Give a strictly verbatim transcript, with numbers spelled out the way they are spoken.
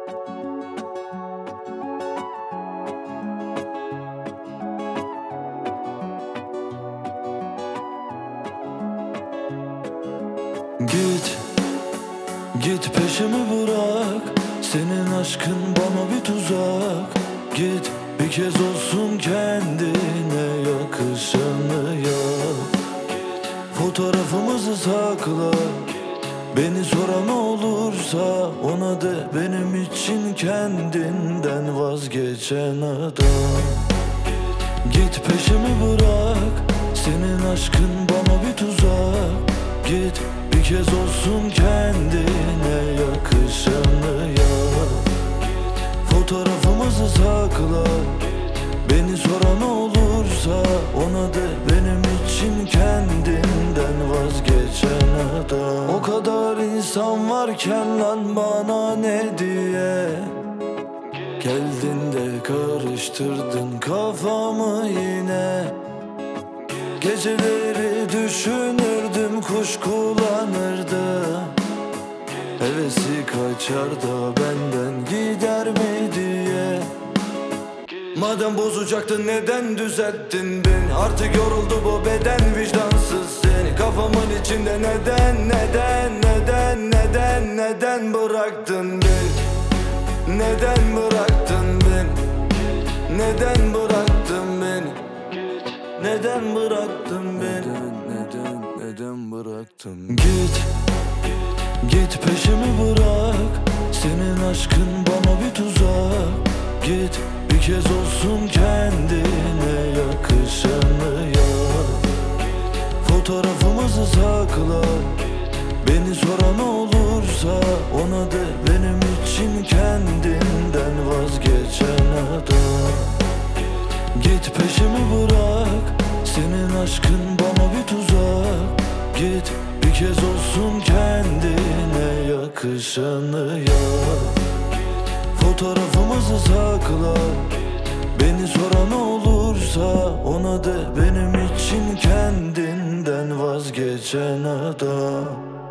Git, git peşimi bırak. Senin aşkın bana bir tuzak. Git, bir kez olsun kendine yakışanı yap. Fotoğrafımızı sakla. Beni soran olursa ona de benim için kendinden vazgeçen adam. Git peşimi bırak. Senin aşkın bana bir tuzak. Git, bir kez olsun kendine yakışanı yap. Fotoğrafımızı sakla. Beni soran olursa ona de benim için kendinden vazgeçen adam. O kadar insan varken lan bana ne diye geldin de karıştırdın kafamı yine. Geceleri düşünürdüm, kuş kullanırdım. Hevesi kaçar da benden gider mi diye. Madem bozacaktın neden düzelttin beni? Artık yoruldu bu beden, vicdansız seni. Kafamın içinde neden, neden, neden, neden, neden bıraktın beni? Neden bıraktın beni? Neden bıraktın beni? Neden bıraktın beni? Neden, neden, neden bıraktın? Git, git peşimi bırak. Senin aşkın bana bir tuzak. Git, bir kez olsun kendine yakışanı yap. Fotoğrafımızı sakla. Beni soran olursa ona de benim için kendinden vazgeçen adam. Git peşimi bırak. Senin aşkın bana bir tuzak. Git, bir kez olsun kendine yakışanı yap. Fotoğrafımızı sakla. Beni soran olursa ona de benim için kendinden vazgeçen adam.